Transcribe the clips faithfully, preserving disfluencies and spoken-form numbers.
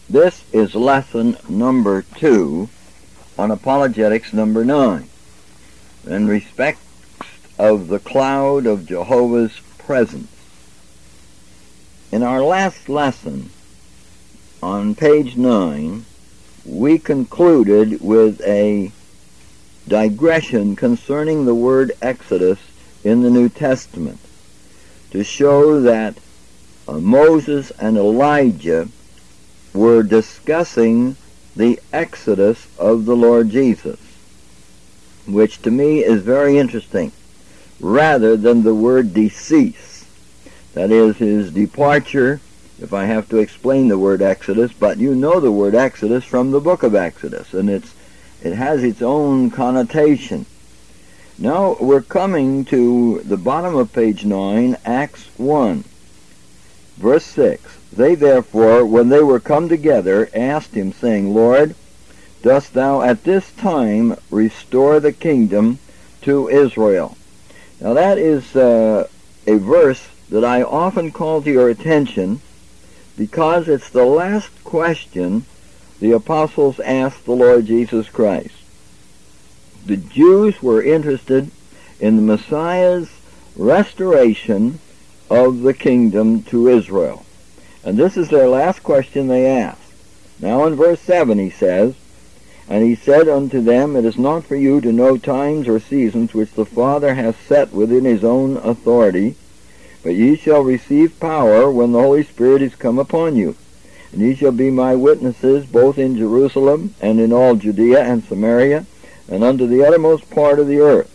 This is lesson number two on apologetics number nine, in respect of the cloud of Jehovah's presence. In our last lesson, on page nine, we concluded with a digression concerning the word Exodus in the New Testament, to show that uh, Moses and Elijah were discussing the Exodus of the Lord Jesus, which to me is very interesting, rather than the word decease. That is, his departure, if I have to explain the word Exodus, but you know the word Exodus from the book of Exodus, and it's it has its own connotation. Now we're coming to the bottom of page nine, Acts one, verse six. They therefore, when they were come together, asked him, saying, Lord, dost thou at this time restore the kingdom to Israel? Now that is uh, a verse that I often call to your attention, because it's the last question the apostles asked the Lord Jesus Christ. The Jews were interested in the Messiah's restoration of the kingdom to Israel. And this is their last question they asked. Now in verse seven he says, And he said unto them, It is not for you to know times or seasons which the Father hath set within his own authority, but ye shall receive power when the Holy Spirit is come upon you. And ye shall be my witnesses both in Jerusalem and in all Judea and Samaria, and unto the uttermost part of the earth.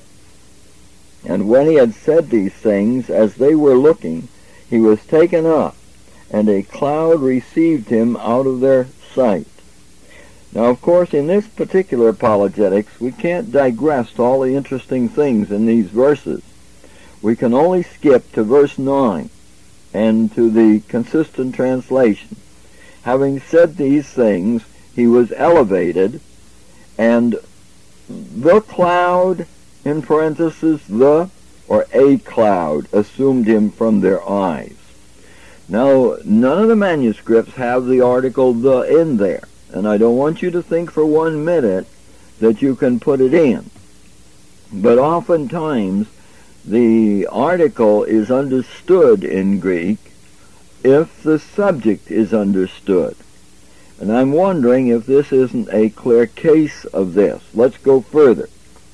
And when he had said these things, as they were looking, he was taken up, and a cloud received him out of their sight. Now, of course, in this particular apologetics, we can't digress to all the interesting things in these verses. We can only skip to verse nine and to the consistent translation. Having said these things, he was elevated, and the cloud, in parenthesis, the, or a cloud, assumed him from their eyes. Now, none of the manuscripts have the article the in there, and I don't want you to think for one minute that you can put it in. But oftentimes, the article is understood in Greek if the subject is understood. And I'm wondering if this isn't a clear case of this. Let's go further.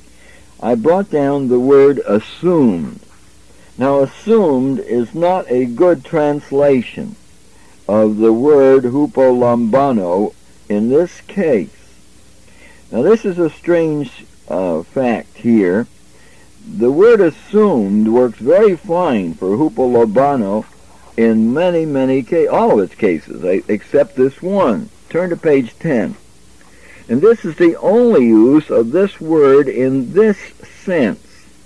I brought down the word assumed. Now, assumed is not a good translation of the word hupolambano in this case. Now, this is a strange uh, fact here. The word assumed works very fine for hupolambano in many, many cases, all of its cases, except this one. Turn to page ten. And this is the only use of this word in this sense.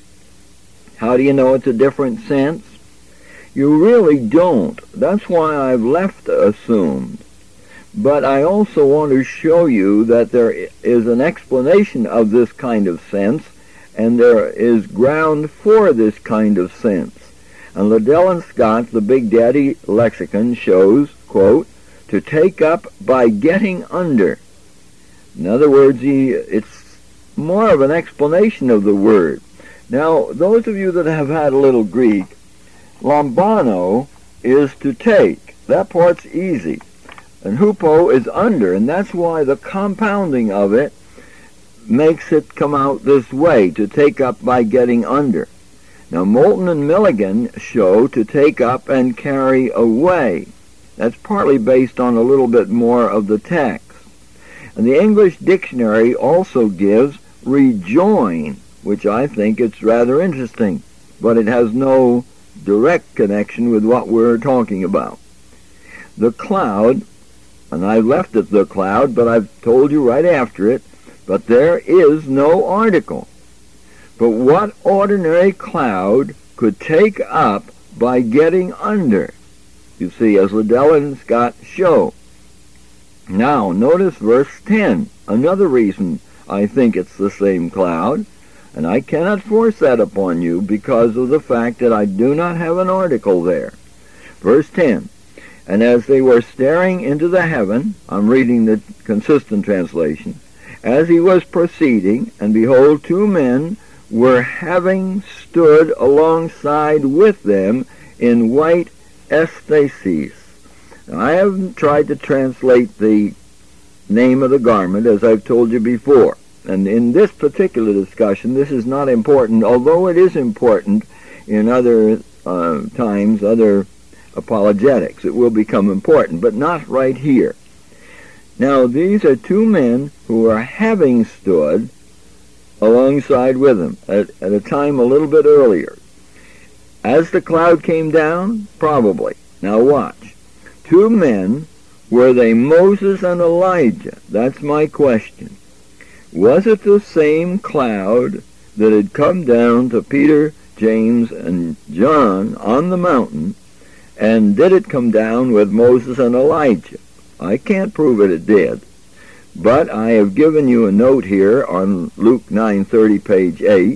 How do you know it's a different sense? You really don't. That's why I've left assumed. But I also want to show you that there is an explanation of this kind of sense, and there is ground for this kind of sense. And Liddell and Scott, the Big Daddy lexicon, shows, quote, to take up by getting under. In other words, he, it's more of an explanation of the word. Now, those of you that have had a little Greek, lambano is to take. That part's easy. And hupo is under, and that's why the compounding of it makes it come out this way, to take up by getting under. Now, Moulton and Milligan show to take up and carry away. That's partly based on a little bit more of the text. And the English dictionary also gives rejoin, which I think it's rather interesting, but it has no direct connection with what we're talking about. The cloud, and I left it the cloud, but I've told you right after it, but there is no article. But what ordinary cloud could take up by getting under? You see, as Liddell and Scott show. Now, notice verse ten, another reason I think it's the same cloud, and I cannot force that upon you because of the fact that I do not have an article there. Verse ten, And as they were staring into the heaven, I'm reading the consistent translation, as he was proceeding, and behold, two men were having stood alongside with them in white estases. Now, I haven't tried to translate the name of the garment, as I've told you before. And in this particular discussion, this is not important, although it is important in other uh, times, other apologetics. It will become important, but not right here. Now, these are two men who are having stood alongside with him at, at a time a little bit earlier. As the cloud came down, probably. Now watch. Two men, were they Moses and Elijah? That's my question. Was it the same cloud that had come down to Peter, James, and John on the mountain, and did it come down with Moses and Elijah? I can't prove it it did, but I have given you a note here on Luke nine thirty, page eight,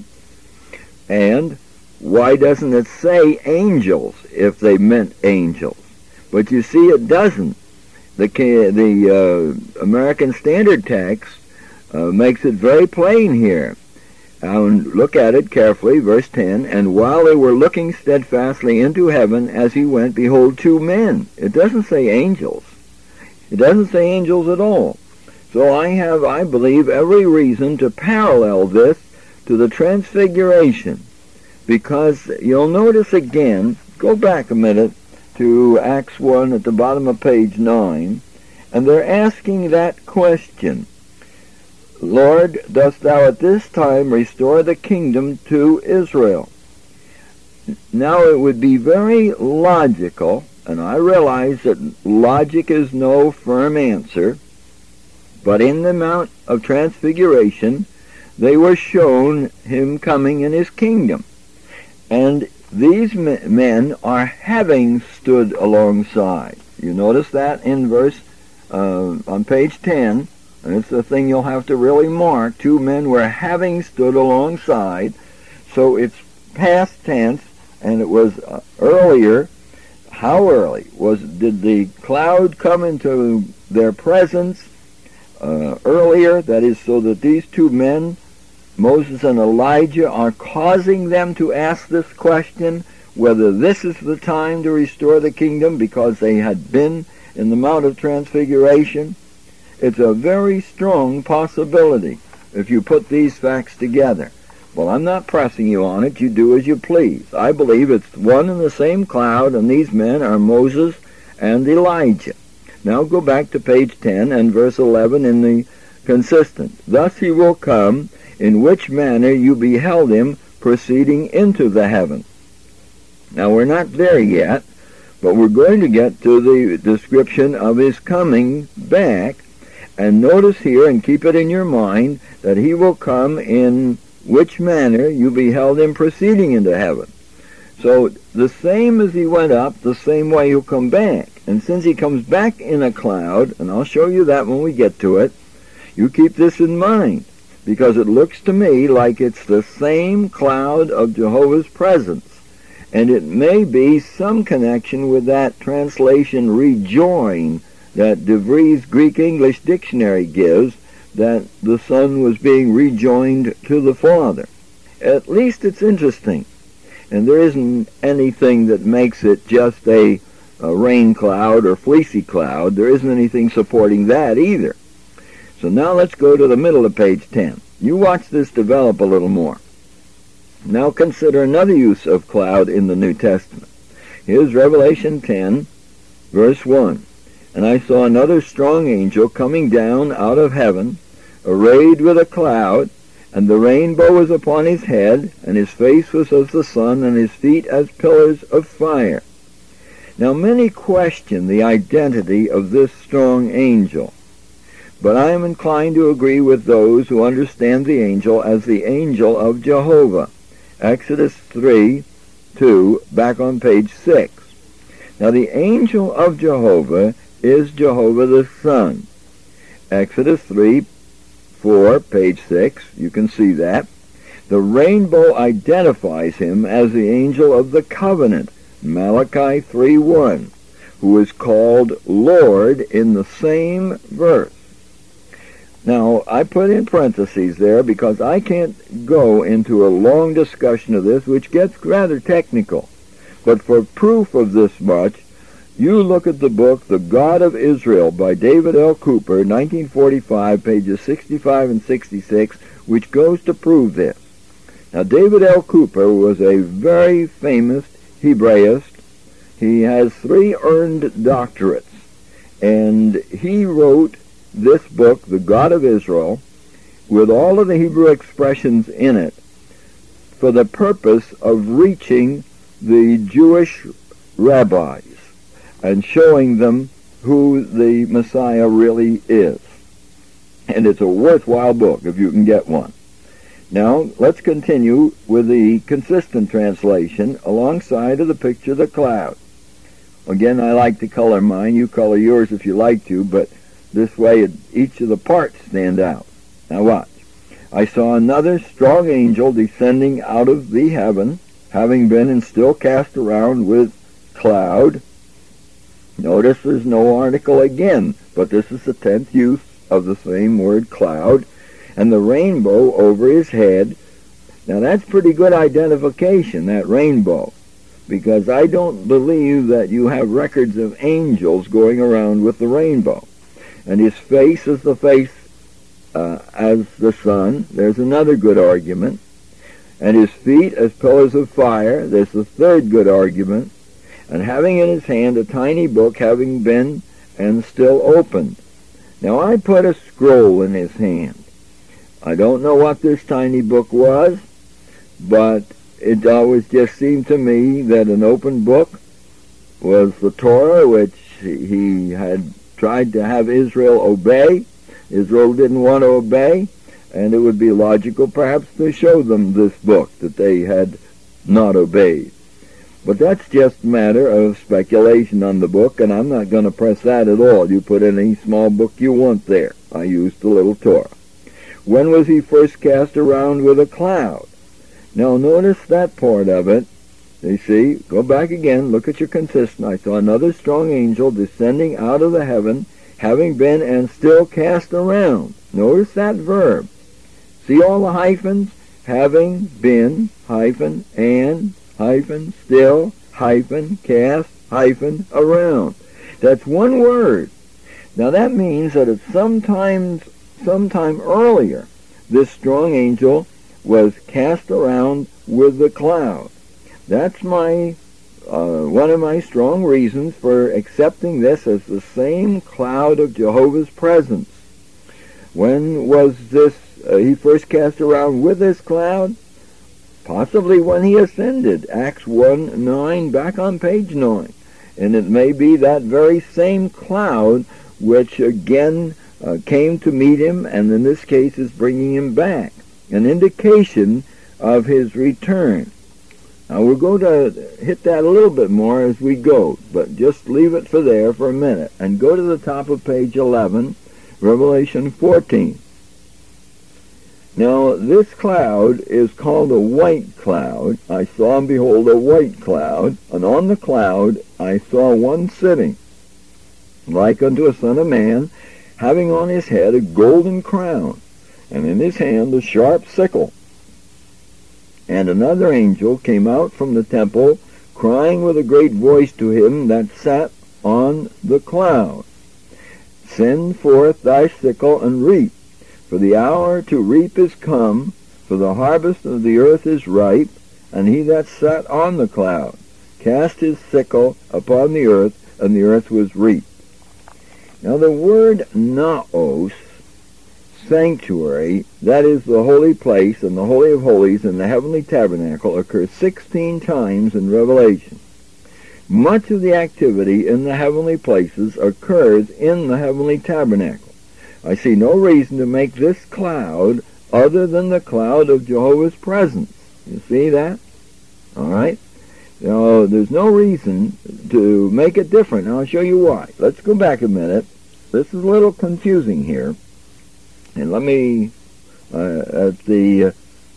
and why doesn't it say angels if they meant angels? But you see, it doesn't. The, the uh, American Standard Text uh, makes it very plain here. And look at it carefully, verse ten, and while they were looking steadfastly into heaven as he went, behold, two men. It doesn't say angels. It doesn't say angels at all. So I have, I believe, every reason to parallel this to the Transfiguration, because you'll notice again, go back a minute to Acts one at the bottom of page nine, and they're asking that question, Lord, dost thou at this time restore the kingdom to Israel? Now it would be very logical, and I realize that logic is no firm answer, but in the Mount of Transfiguration, they were shown him coming in his kingdom. And these men are having stood alongside. You notice that in verse, uh, on page ten, and it's the thing you'll have to really mark. Two men were having stood alongside. So it's past tense, and it was uh, earlier. How early? Was did the cloud come into their presence uh, earlier? That is, so that these two men, Moses and Elijah, are causing them to ask this question, whether this is the time to restore the kingdom because they had been in the Mount of Transfiguration. It's a very strong possibility if you put these facts together. Well, I'm not pressing you on it. You do as you please. I believe it's one and the same cloud, and these men are Moses and Elijah. Now go back to page ten and verse eleven in the consistent. Thus he will come, in which manner you beheld him proceeding into the heaven. Now we're not there yet, but we're going to get to the description of his coming back. And notice here, and keep it in your mind, that he will come in which manner you beheld him proceeding into heaven. So the same as he went up, the same way he'll come back. And since he comes back in a cloud, and I'll show you that when we get to it, you keep this in mind, because it looks to me like it's the same cloud of Jehovah's presence. And it may be some connection with that translation rejoin that De Vries Greek-English Dictionary gives, that the Son was being rejoined to the Father. At least it's interesting. And there isn't anything that makes it just a, a rain cloud or fleecy cloud. There isn't anything supporting that either. So now let's go to the middle of page ten. You watch this develop a little more. Now consider another use of cloud in the New Testament. Here's Revelation ten, verse one. And I saw another strong angel coming down out of heaven, arrayed with a cloud, and the rainbow was upon his head, and his face was as the sun, and his feet as pillars of fire. Now many question the identity of this strong angel, but I am inclined to agree with those who understand the angel as the angel of Jehovah. Exodus three, two, back on page six. Now the angel of Jehovah is Jehovah the Son. Exodus three, four, page six, you can see that. The rainbow identifies him as the angel of the covenant. Malachi three, one. who is called Lord in the same verse. Now, I put in parentheses there because I can't go into a long discussion of this, which gets rather technical. But for proof of this much, you look at the book, The God of Israel, by David L. Cooper, nineteen forty-five, pages sixty-five and sixty-six, which goes to prove this. Now, David L. Cooper was a very famous Hebraist. He has three earned doctorates, and he wrote this book, The God of Israel, with all of the Hebrew expressions in it, for the purpose of reaching the Jewish rabbis and showing them who the Messiah really is. And it's a worthwhile book if you can get one. Now, let's continue with the consistent translation alongside of the picture of the cloud. Again, I like to color mine. You color yours if you like to, but this way it, each of the parts stand out. Now watch. I saw another strong angel descending out of the heaven, having been and still cast around with cloud. Notice there's no article again, but this is the tenth use of the same word, cloud, and the rainbow over his head. Now that's pretty good identification, that rainbow, because I don't believe that you have records of angels going around with the rainbow. And his face is the face uh, as the sun. There's another good argument. And his feet as pillars of fire. There's the third good argument. And having in his hand a tiny book, having been and still opened. Now I put a scroll in his hand. I don't know what this tiny book was, but it always just seemed to me that an open book was the Torah, which he had tried to have Israel obey. Israel didn't want to obey, and it would be logical perhaps to show them this book that they had not obeyed. But that's just a matter of speculation on the book, and I'm not going to press that at all. You put any small book you want there. I used the little Torah. When was he first cast around with a cloud? Now notice that part of it. You see, go back again, look at your consistent. I saw another strong angel descending out of the heaven, having been and still cast around. Notice that verb. See all the hyphens? Having been, hyphen, and, hyphen, still, hyphen, cast, hyphen, around. That's one word. Now that means that at sometimes, sometime earlier, this strong angel was cast around with the cloud. That's my uh, one of my strong reasons for accepting this as the same cloud of Jehovah's presence. When was this uh, he first cast around with this cloud? Possibly when he ascended, Acts one nine, back on page nine. And it may be that very same cloud which again uh, came to meet him, and in this case is bringing him back, an indication of his return. Now we're going to hit that a little bit more as we go, but just leave it for there for a minute and go to the top of page eleven, Revelation fourteen. Now this cloud is called a white cloud. I saw and behold a white cloud, and on the cloud I saw one sitting, like unto a son of man, having on his head a golden crown, and in his hand a sharp sickle. And another angel came out from the temple, crying with a great voice to him that sat on the cloud, Send forth thy sickle and reap, for the hour to reap is come, for the harvest of the earth is ripe. And he that sat on the cloud cast his sickle upon the earth, and the earth was reaped. Now the word naos, sanctuary, that is the holy place and the holy of holies in the heavenly tabernacle, occurs sixteen times in Revelation. Much of the activity in the heavenly places occurs in the heavenly tabernacle. I see no reason to make this cloud other than the cloud of Jehovah's presence. You see that? All right? Now, there's no reason to make it different. Now, I'll show you why. Let's go back a minute. This is a little confusing here. And let me, uh, at the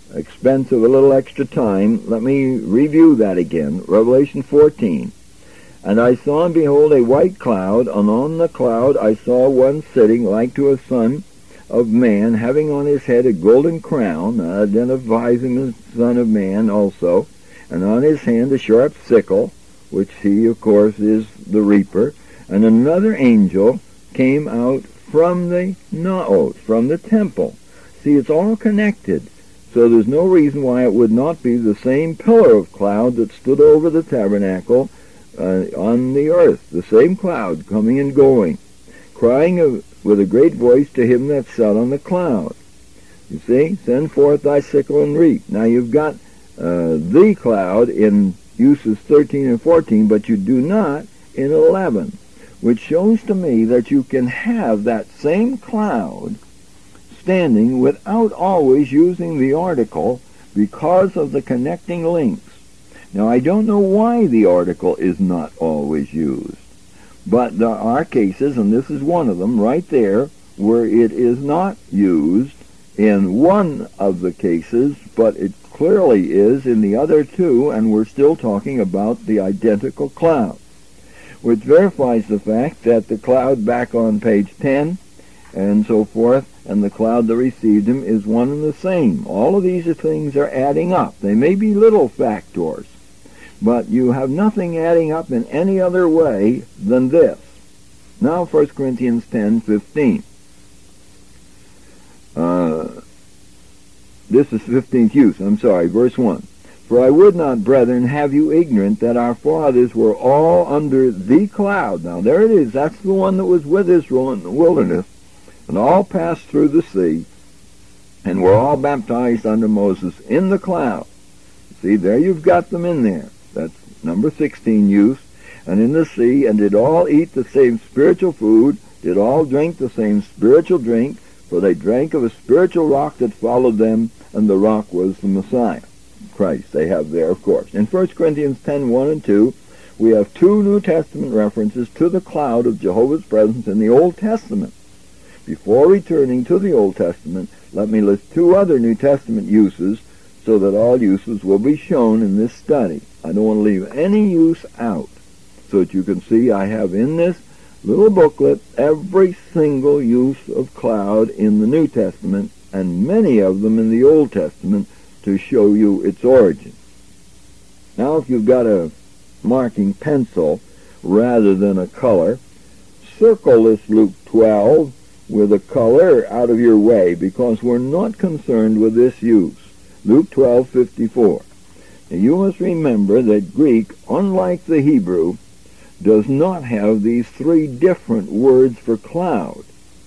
expense of a little extra time, let me review that again. Revelation fourteen. And I saw, and behold, a white cloud, and on the cloud I saw one sitting like to a son of man, having on his head a golden crown, identifying the Son of Man also, and on his hand a sharp sickle, which he, of course, is the reaper. And another angel came out from the Naot, from the temple. See, it's all connected. So there's no reason why it would not be the same pillar of cloud that stood over the tabernacle uh, on the earth, the same cloud coming and going, crying of, with a great voice to him that sat on the cloud. You see, send forth thy sickle and reap. Now you've got uh, the cloud in uses thirteen and fourteen, but you do not in eleven, which shows to me that you can have that same cloud standing without always using the article because of the connecting links. Now, I don't know why the article is not always used, but there are cases, and this is one of them right there, where it is not used in one of the cases, but it clearly is in the other two, and we're still talking about the identical cloud, which verifies the fact that the cloud back on page ten and so forth, and the cloud that received him is one and the same. All of these things are adding up. They may be little factors, but you have nothing adding up in any other way than this. Now, First Corinthians ten fifteen. Uh, this is fifteenth use, I'm sorry, verse one. For I would not, brethren, have you ignorant that our fathers were all under the cloud. Now, there it is. That's the one that was with Israel in the wilderness, and all passed through the sea, and were all baptized under Moses in the cloud. See, there you've got them in there. That's number sixteen use. And in the sea, and did all eat the same spiritual food, did all drink the same spiritual drink, for they drank of a spiritual rock that followed them, and the rock was the Messiah, Christ. They have there, of course. In First Corinthians ten one and two, we have two New Testament references to the cloud of Jehovah's presence in the Old Testament. Before returning to the Old Testament, let me list two other New Testament uses so that all uses will be shown in this study. I don't want to leave any use out, so that you can see I have in this little booklet every single use of cloud in the New Testament, and many of them in the Old Testament, to show you its origin. Now, if you've got a marking pencil rather than a color, circle this Luke twelve with a color out of your way, because we're not concerned with this use. Luke twelve fifty-four. Now, you must remember that Greek, unlike the Hebrew, does not have these three different words for cloud,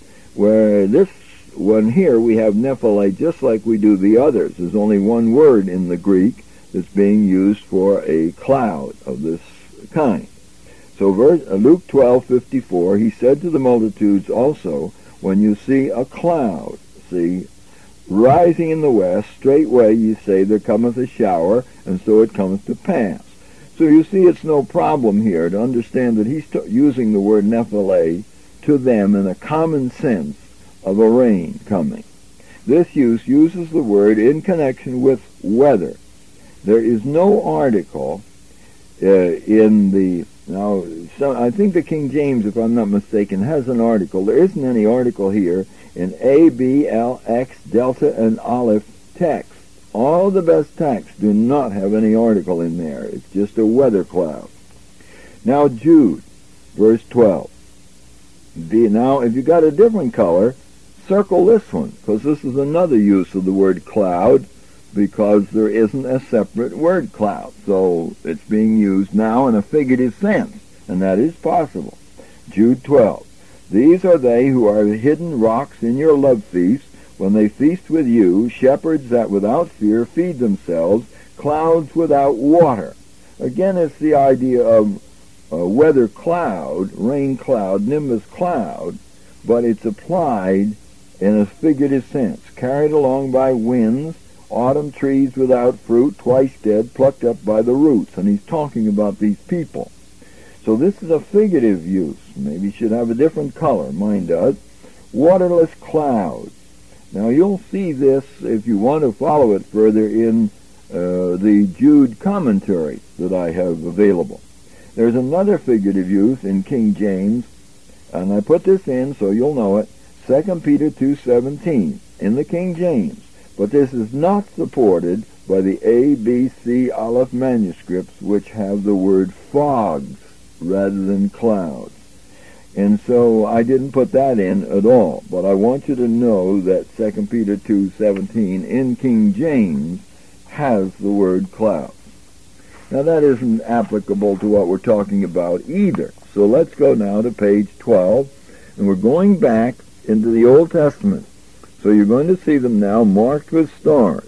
where this one here we have Nephele just like we do the others. There's only one word in the Greek that's being used for a cloud of this kind. So verse, uh, Luke twelve fifty-four, he said to the multitudes also, when you see a cloud, see, rising in the west, straightway ye say, there cometh a shower, and so it cometh to pass. So you see, it's no problem here to understand that he's t- using the word Nephele to them in a common sense of a rain coming. This use uses the word in connection with weather. There is no article uh, in the, now, so I think the King James, if I'm not mistaken, has an article. There isn't any article here in A, B, L, X, Delta, and Aleph text. All the best texts do not have any article in there. It's just a weather cloud. Now, Jude, verse twelve. The, now, if you got a different color, circle this one, because this is another use of the word cloud, because there isn't a separate word cloud. So it's being used now in a figurative sense, and that is possible. Jude twelve. These are they who are hidden rocks in your love feast, when they feast with you, shepherds that without fear feed themselves, clouds without water. Again, it's the idea of a weather cloud, rain cloud, nimbus cloud, but it's applied in a figurative sense, carried along by winds, autumn trees without fruit, twice dead, plucked up by the roots. And he's talking about these people. So this is a figurative use. Maybe it should have a different color. Mine does. Waterless clouds. Now you'll see this, if you want to follow it further, in uh, the Jude commentary that I have available. There's another figurative use in King James, and I put this in so you'll know it, Second Peter two seventeen in the King James, but this is not supported by the A, B, C, Aleph manuscripts, which have the word fogs rather than clouds. And so I didn't put that in at all, but I want you to know that Second Peter two seventeen in King James has the word clouds. Now that isn't applicable to what we're talking about either. So let's go now to page twelve, and we're going back into the Old Testament. So you're going to see them now marked with stars.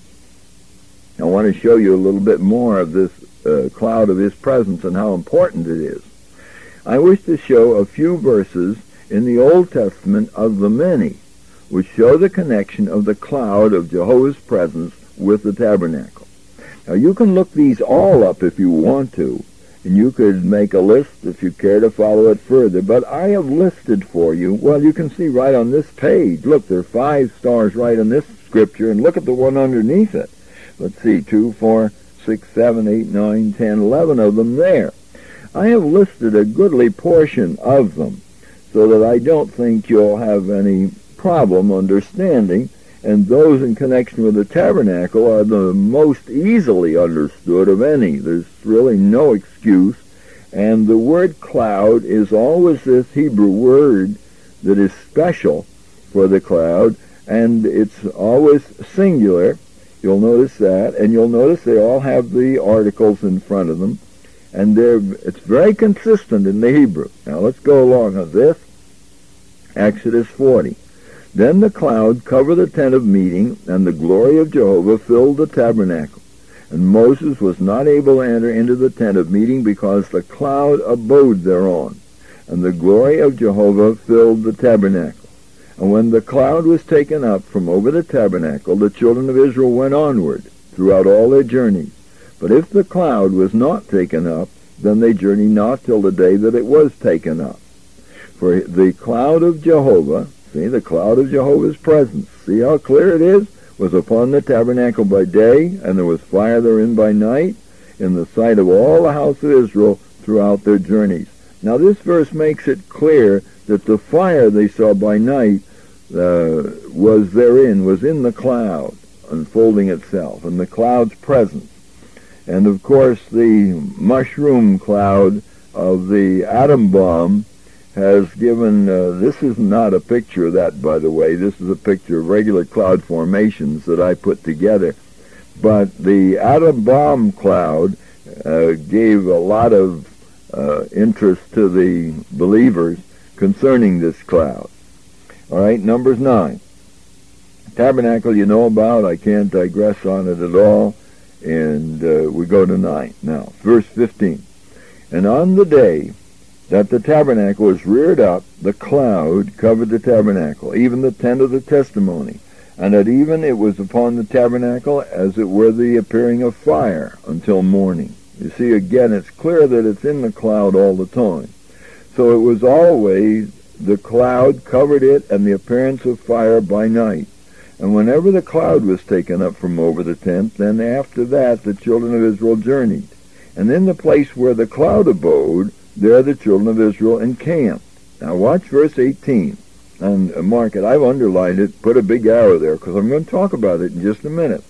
I want to show you a little bit more of this uh, cloud of His presence and how important it is. I wish to show a few verses in the Old Testament of the many which show the connection of the cloud of Jehovah's presence with the tabernacle. Now you can look these all up if you want to, and you could make a list if you care to follow it further, but I have listed for you, well, you can see right on this page, look, there are five stars right in this scripture, and look at the one underneath it. Let's see, two, four, six, seven, eight, nine, ten, eleven of them there. I have listed a goodly portion of them, so that I don't think you'll have any problem understanding, and those in connection with the tabernacle are the most easily understood of any. There's really no excuse, and the word cloud is always this Hebrew word that is special for the cloud, and it's always singular. You'll notice that, and you'll notice they all have the articles in front of them, and they're, it's very consistent in the Hebrew. Now let's go along with this. Exodus forty. Then the cloud covered the tent of meeting, and the glory of Jehovah filled the tabernacle. And Moses was not able to enter into the tent of meeting because the cloud abode thereon, and the glory of Jehovah filled the tabernacle. And when the cloud was taken up from over the tabernacle, the children of Israel went onward throughout all their journeys. But if the cloud was not taken up, then they journeyed not till the day that it was taken up. For the cloud of Jehovah, see, the cloud of Jehovah's presence, see how clear it is, was upon the tabernacle by day, and there was fire therein by night, in the sight of all the house of Israel throughout their journeys. Now this verse makes it clear that the fire they saw by night uh, was therein, was in the cloud, unfolding itself, and the cloud's presence. And of course the mushroom cloud of the atom bomb has given, uh, this is not a picture of that, by the way. This is a picture of regular cloud formations that I put together. But the atom bomb cloud uh, gave a lot of uh, interest to the believers concerning this cloud. All right, Numbers nine. Tabernacle you know about. I can't digress on it at all. And uh, we go to nine now. Verse fifteen. And on the day that the tabernacle was reared up, the cloud covered the tabernacle, even the tent of the testimony, and that even it was upon the tabernacle as it were the appearing of fire until morning. You see, again, it's clear that it's in the cloud all the time. So it was always the cloud covered it and the appearance of fire by night. And whenever the cloud was taken up from over the tent, then after that the children of Israel journeyed. And in the place where the cloud abode, there the children of Israel encamped. Now watch verse eighteen. And mark it. I've underlined it. Put a big arrow there because I'm going to talk about it in just a minute.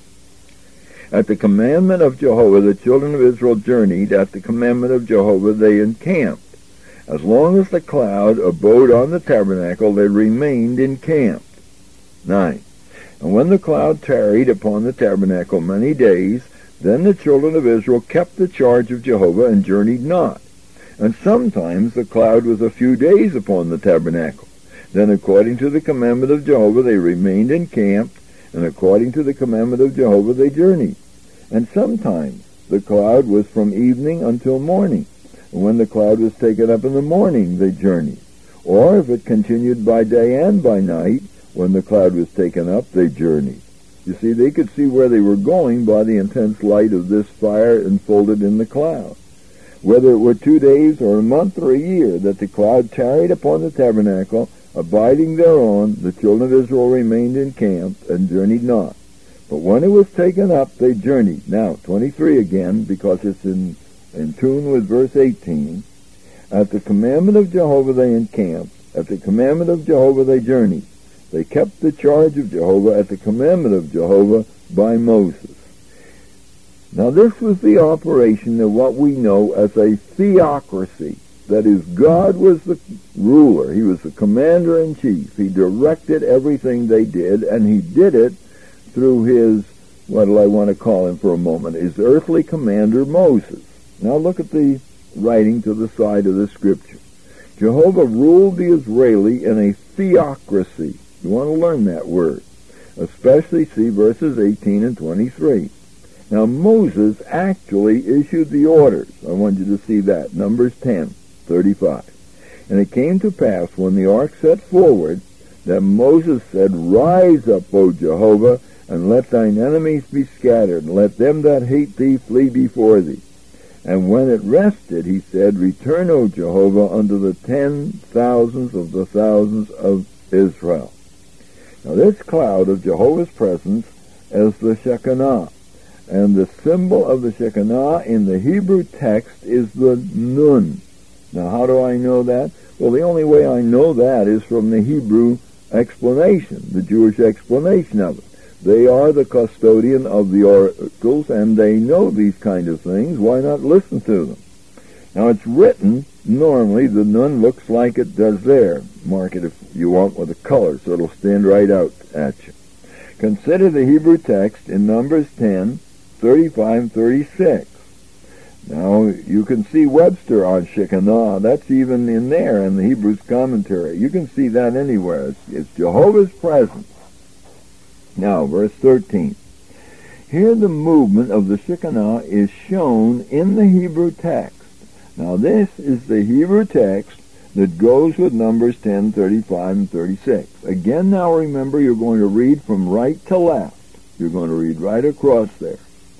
At the commandment of Jehovah, the children of Israel journeyed. At the commandment of Jehovah, they encamped. As long as the cloud abode on the tabernacle, they remained encamped. nine. And when the cloud tarried upon the tabernacle many days, then the children of Israel kept the charge of Jehovah and journeyed not. And sometimes the cloud was a few days upon the tabernacle. Then according to the commandment of Jehovah they remained encamped, and according to the commandment of Jehovah they journeyed. And sometimes the cloud was from evening until morning. And when the cloud was taken up in the morning they journeyed. Or if it continued by day and by night, when the cloud was taken up, they journeyed. You see, they could see where they were going by the intense light of this fire enfolded in the cloud. Whether it were two days or a month or a year that the cloud tarried upon the tabernacle, abiding thereon, the children of Israel remained encamped and journeyed not. But when it was taken up, they journeyed. Now, twenty-three again, because it's in in tune with verse eighteen, at the commandment of Jehovah they encamped, at the commandment of Jehovah they journeyed. They kept the charge of Jehovah at the commandment of Jehovah by Moses. Now this was the operation of what we know as a theocracy. That is, God was the ruler. He was the commander-in-chief. He directed everything they did, and he did it through his, what do I want to call him for a moment, his earthly commander, Moses. Now look at the writing to the side of the scripture. Jehovah ruled the Israeli in a theocracy. You want to learn that word. Especially see verses eighteen and twenty-three. Now Moses actually issued the orders. I want you to see that. Numbers ten, thirty-five. And it came to pass when the ark set forward that Moses said, Rise up, O Jehovah, and let thine enemies be scattered, and let them that hate thee flee before thee. And when it rested, he said, Return, O Jehovah, unto the ten thousands of the thousands of Israel. Now this cloud of Jehovah's presence is the Shekinah. And the symbol of the Shekinah in the Hebrew text is the Nun. Now how do I know that? Well, the only way I know that is from the Hebrew explanation, the Jewish explanation of it. They are the custodian of the oracles, and they know these kind of things. Why not listen to them? Now, it's written, normally, the Nun looks like it does there. Mark it if you want with a color, so it'll stand right out at you. Consider the Hebrew text in Numbers ten, thirty-five and thirty-six. Now, you can see Webster on Shekinah. That's even in there in the Hebrew's commentary. You can see that anywhere. It's, it's Jehovah's presence. Now, verse thirteen. Here the movement of the Shekinah is shown in the Hebrew text. Now, this is the Hebrew text that goes with Numbers ten, thirty-five, and thirty-six. Again, now remember, you're going to read from right to left. You're going to read right across there.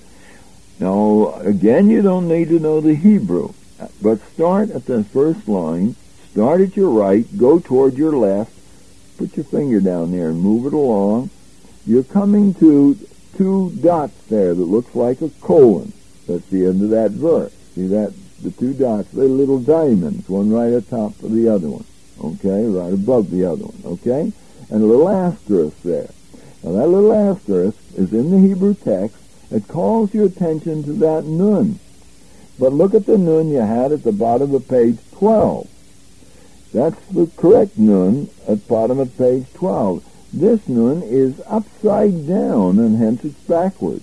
Now, again, you don't need to know the Hebrew, but start at the first line, start at your right, go toward your left, put your finger down there and move it along. You're coming to two dots there that looks like a colon. That's the end of that verse. See that? The two dots, they're little diamonds, one right atop of the other one, okay, right above the other one, okay, and a little asterisk there. Now that little asterisk is in the Hebrew text. It calls your attention to that Nun. But look at the Nun you had at the bottom of page twelve. That's the correct Nun at the bottom of page twelve. This Nun is upside down, and hence it's backwards.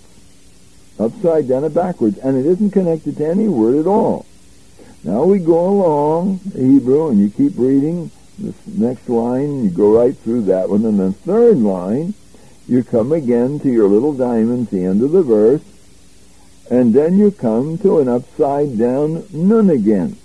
Upside down and backwards, and it isn't connected to any word at all. Now we go along the Hebrew, and you keep reading this next line, you go right through that one, and the third line, you come again to your little diamonds, the end of the verse, and then you come to an upside down Nun again.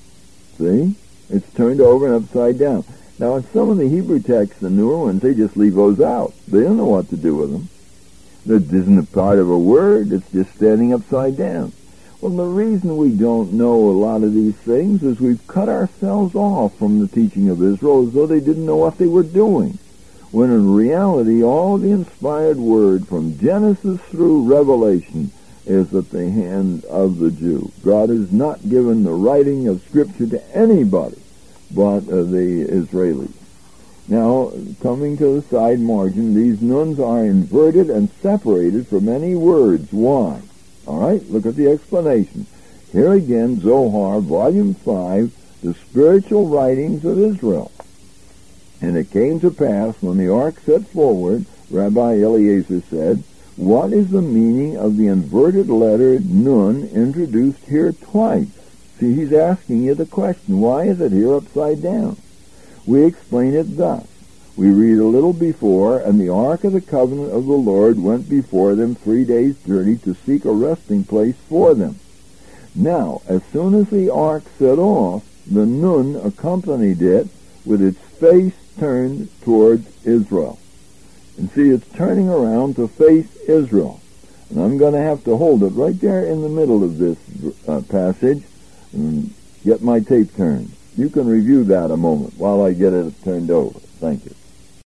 See? It's turned over and upside down. Now in some of the Hebrew texts, the newer ones, they just leave those out. They don't know what to do with them. That isn't a part of a word, it's just standing upside down. Well, the reason we don't know a lot of these things is we've cut ourselves off from the teaching of Israel as though they didn't know what they were doing. When in reality, all the inspired word from Genesis through Revelation is at the hand of the Jew. God has not given the writing of Scripture to anybody but uh, the Israelis. Now, coming to the side margin, these Nuns are inverted and separated from any words. Why? All right, look at the explanation. Here again, Zohar, Volume five, the spiritual writings of Israel. And it came to pass, when the ark set forward, Rabbi Eliezer said, What is the meaning of the inverted letter Nun introduced here twice? See, he's asking you the question, why is it here upside down? We explain it thus. We read a little before, and the ark of the covenant of the Lord went before them three days' journey to seek a resting place for them. Now, as soon as the ark set off, the Nun accompanied it with its face turned towards Israel. And see, it's turning around to face Israel. And I'm going to have to hold it right there in the middle of this uh, passage and get my tape turned. You can review that a moment while I get it turned over. Thank you.